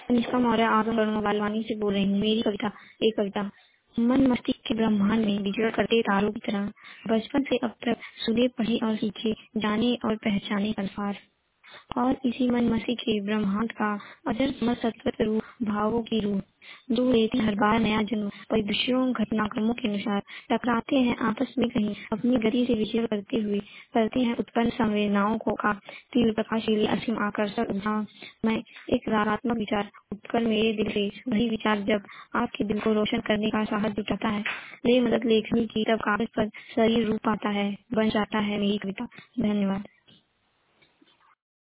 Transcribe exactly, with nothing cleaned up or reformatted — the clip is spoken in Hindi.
कनिष्का मौर्य आजमगढ़ मोबाइल वाणी से बोल रही हूँ। मेरी कविता एक कविता। मन मस्तिष्क के ब्रह्मांड में विचरण करते तारों की तरह बचपन से अब तक सुने पढ़े और सीखे जाने और पहचाने अल्फाज और इसी मन मसीह के ब्रह्मांड का अजर समझ सत्वत रूप भावों की रूह दूर लेती हर बार नया जन्म परिदृश्यों घटनाक्रमों के अनुसार टकराते हैं आपस में कहीं अपनी गति से विचरण करते हुए करते हैं उत्पन्न संवेदनाओं को का तीव्र प्रकाशील असीम आकर्षक ऊर्जा में एक रागात्मक विचार उत्पन्न मेरे दिल से वही विचार जब आपके दिल को रोशन करने का साहस जुटाता है ले मदद लेखनी की तब कागज पर शरीर रूप पाता है बन जाता है मेरी कविता। धन्यवाद।